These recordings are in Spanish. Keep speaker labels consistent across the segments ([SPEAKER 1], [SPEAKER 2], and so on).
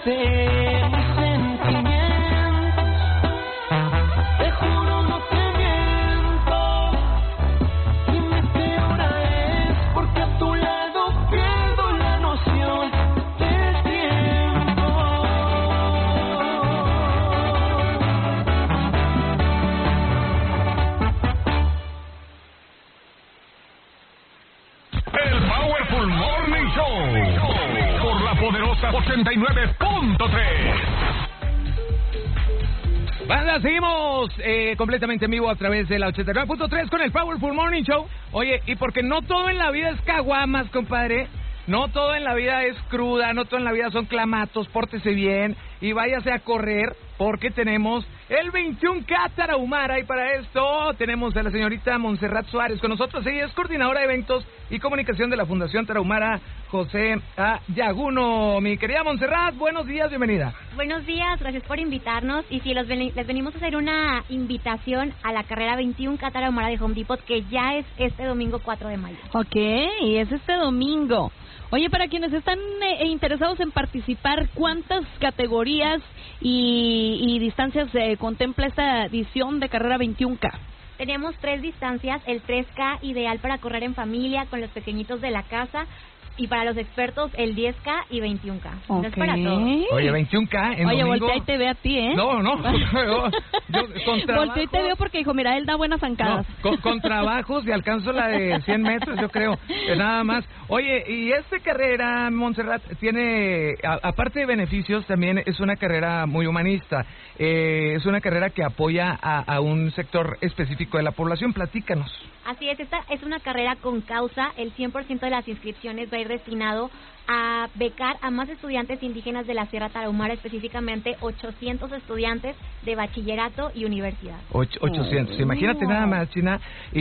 [SPEAKER 1] de mis sentimientos. Te juro no te miento. Dime qué hora es, porque a tu lado pierdo la noción del tiempo.
[SPEAKER 2] El Powerful Morning Show por la poderosa 89.3.
[SPEAKER 3] Banda, seguimos completamente en vivo a través de la 89.3 con el Powerful Morning Show. Oye, y porque no todo en la vida es caguamas, compadre. No todo en la vida es cruda, no todo en la vida son clamatos. Pórtese bien y váyase a correr, porque tenemos el 21K Tarahumara. Y para esto tenemos a la señorita Montserrat Suárez con nosotros. Ella es coordinadora de eventos y comunicación de la Fundación Tarahumara José A. Yaguno. Mi querida Montserrat, buenos días, bienvenida.
[SPEAKER 4] Buenos días, gracias por invitarnos. Y sí, les venimos a hacer una invitación a la carrera 21K Tarahumara de Home Depot, que ya es este domingo 4 de mayo.
[SPEAKER 5] Ok, es este domingo. Oye, para quienes están interesados en participar, ¿cuántas categorías y distancias contempla esta edición de carrera 21K?
[SPEAKER 4] Tenemos 3 distancias, el 3K ideal para correr en familia con los pequeñitos de la casa, y para los expertos el 10K y 21K.
[SPEAKER 5] Okay.
[SPEAKER 4] No es para todos.
[SPEAKER 3] Oye, 21K en
[SPEAKER 5] Oye,
[SPEAKER 3] domingo.
[SPEAKER 5] voltea y te ve a ti, ¿eh?
[SPEAKER 3] No. Yo con trabajo...
[SPEAKER 5] Volteó y te veo porque dijo, mira, él da buenas zancadas.
[SPEAKER 3] No, con trabajos y alcanzo la de 100 metros, yo creo, nada más. Oye, y esta carrera, Montserrat, tiene, aparte de beneficios, también es una carrera muy humanista. Es una carrera que apoya a un sector específico de la población. Platícanos.
[SPEAKER 4] Así es, esta es una carrera con causa. El 100% de las inscripciones va a ir destinado a becar a más estudiantes indígenas de la Sierra Tarahumara, específicamente 800 estudiantes de bachillerato y universidad.
[SPEAKER 3] 800, imagínate nada más, China.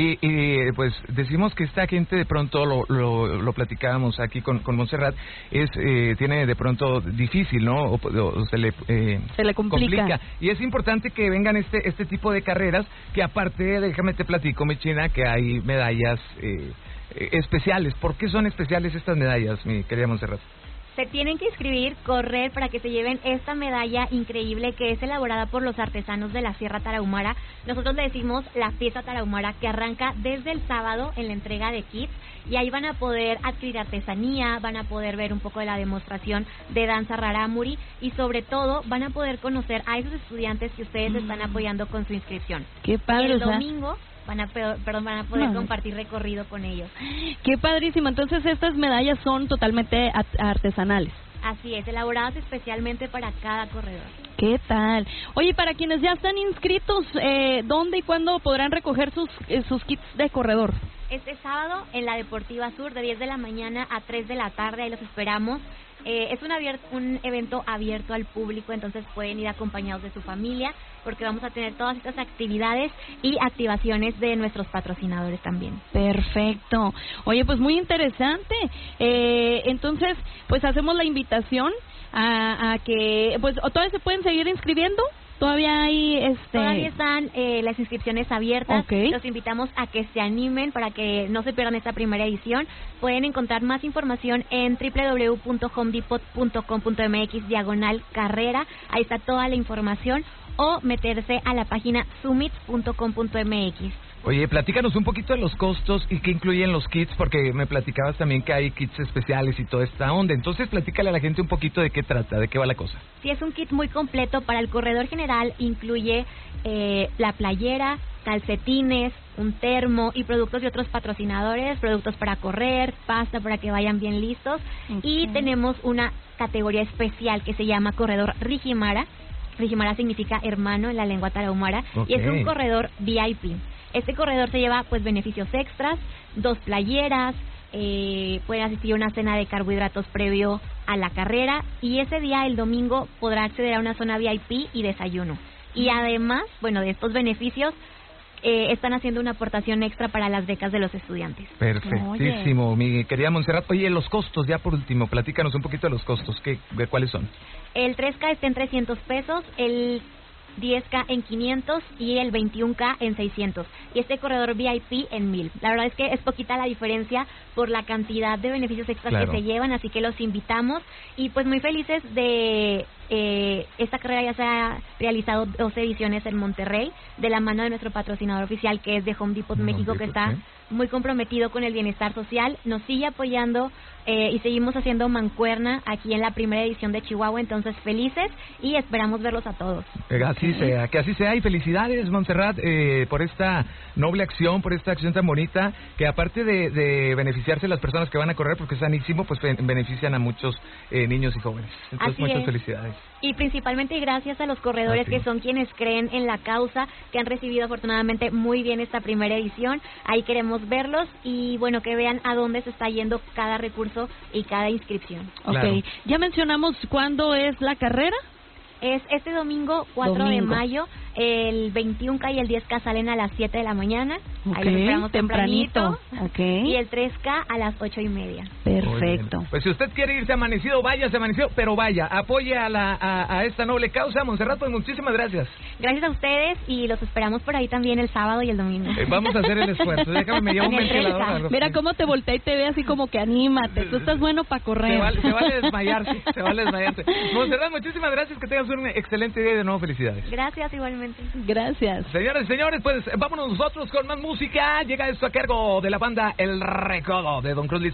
[SPEAKER 3] Y pues decimos que esta gente, de pronto lo platicábamos aquí con Montserrat, tiene de pronto difícil, ¿no? O se le complica. Y es importante que vengan este tipo de carreras, que aparte, déjame te platico, mi China, que hay medallas especiales. ¿Por qué son especiales estas medallas, mi querida Montserrat?
[SPEAKER 4] Se tienen que inscribir, correr para que se lleven esta medalla increíble que es elaborada por los artesanos de la Sierra Tarahumara. Nosotros le decimos la fiesta Tarahumara, que arranca desde el sábado en la entrega de kits, y ahí van a poder adquirir artesanía, van a poder ver un poco de la demostración de danza rarámuri, y sobre todo van a poder conocer a esos estudiantes que ustedes están apoyando con su inscripción.
[SPEAKER 5] Qué padre.
[SPEAKER 4] Y el domingo van a poder compartir recorrido con ellos.
[SPEAKER 5] Qué padrísimo. Entonces estas medallas son totalmente artesanales.
[SPEAKER 4] Así es, elaboradas especialmente para cada corredor.
[SPEAKER 5] ¿Qué tal? Oye, para quienes ya están inscritos, ¿dónde y cuándo podrán recoger sus kits de corredor?
[SPEAKER 4] Este sábado en la Deportiva Sur, de 10 de la mañana a 3 de la tarde, ahí los esperamos. Es un evento abierto al público, entonces pueden ir acompañados de su familia, porque vamos a tener todas estas actividades y activaciones de nuestros patrocinadores también.
[SPEAKER 5] Perfecto. Oye, pues muy interesante. Entonces, pues hacemos la invitación a que, pues, ¿todavía se pueden seguir inscribiendo? Todavía hay
[SPEAKER 4] Todavía están las inscripciones abiertas.
[SPEAKER 5] Okay.
[SPEAKER 4] Los invitamos a que se animen para que no se pierdan esta primera edición. Pueden encontrar más información en www.homedepot.com.mx/carrera. Ahí está toda la información, o meterse a la página summit.com.mx.
[SPEAKER 3] Oye, platícanos un poquito de los costos y qué incluyen los kits, porque me platicabas también que hay kits especiales y toda esta onda. Entonces, platícale a la gente un poquito de qué trata, de qué va la cosa.
[SPEAKER 4] Sí, es un kit muy completo. Para el corredor general incluye la playera, calcetines, un termo y productos de otros patrocinadores, productos para correr, pasta para que vayan bien listos. Okay. Y tenemos una categoría especial que se llama corredor Rijimara. Rijimara significa hermano en la lengua tarahumara. Okay. Y es un corredor VIP. Este corredor se lleva pues beneficios extras, 2 playeras, puede asistir a una cena de carbohidratos previo a la carrera, y ese día, el domingo, podrá acceder a una zona VIP y desayuno. Y además, bueno, de estos beneficios, están haciendo una aportación extra para las becas de los estudiantes.
[SPEAKER 3] Perfectísimo, mi querida Montserrat. Oye, los costos, ya por último, platícanos un poquito de los costos, ¿cuáles son?
[SPEAKER 4] El 3K está en 300 pesos, el 10K en 500 y el 21K en 600. Y este corredor VIP en 1000. La verdad es que es poquita la diferencia por la cantidad de beneficios extras
[SPEAKER 3] Claro.
[SPEAKER 4] que se llevan, así que los invitamos y pues muy felices de esta carrera. Ya se ha realizado 2 ediciones en Monterrey de la mano de nuestro patrocinador oficial, que es de Home Depot México, que está muy comprometido con el bienestar social, nos sigue apoyando y seguimos haciendo mancuerna aquí en la primera edición de Chihuahua. Entonces felices y esperamos verlos a todos.
[SPEAKER 3] Así sea, que así sea, y felicidades, Montserrat, por esta noble acción, por esta acción tan bonita, que aparte de beneficiarse las personas que van a correr, porque es sanísimo, pues benefician a muchos niños y jóvenes. Entonces
[SPEAKER 4] Así
[SPEAKER 3] muchas
[SPEAKER 4] es.
[SPEAKER 3] felicidades.
[SPEAKER 4] Y principalmente gracias a los corredores
[SPEAKER 3] Así.
[SPEAKER 4] que son quienes creen en la causa, que han recibido afortunadamente muy bien esta primera edición. Ahí queremos verlos y bueno, que vean a dónde se está yendo cada recurso y cada inscripción.
[SPEAKER 5] Ok,
[SPEAKER 3] Claro.
[SPEAKER 5] ya mencionamos cuándo es la carrera.
[SPEAKER 4] Es este domingo 4 de mayo, el 21K y el 10K salen a las 7 de la mañana. Ahí los esperamos tempranito.
[SPEAKER 5] Ok,
[SPEAKER 4] Y el 3K a las 8:30.
[SPEAKER 5] perfecto.
[SPEAKER 3] Muy bien. Pues si usted quiere irse amanecido, váyase amanecido, pero vaya, apoye a esta noble causa. Montserrat, pues muchísimas gracias.
[SPEAKER 4] Gracias a ustedes y los esperamos por ahí también el sábado y el domingo.
[SPEAKER 3] Vamos a hacer el esfuerzo. Déjame, me llevo un
[SPEAKER 4] En el
[SPEAKER 3] ventilador.
[SPEAKER 4] 30.
[SPEAKER 3] algo.
[SPEAKER 5] Mira cómo te voltea y te ve así como que anímate. Tú estás bueno para correr.
[SPEAKER 3] Se vale desmayarse, se vale desmayarse. Montserrat, muchísimas gracias, que tengas un excelente día y de nuevo felicidades.
[SPEAKER 4] Gracias igualmente.
[SPEAKER 5] Gracias.
[SPEAKER 3] Señores y señores, pues vámonos nosotros con más música. Llega esto a cargo de la banda El Recodo de Don Cruz Liz.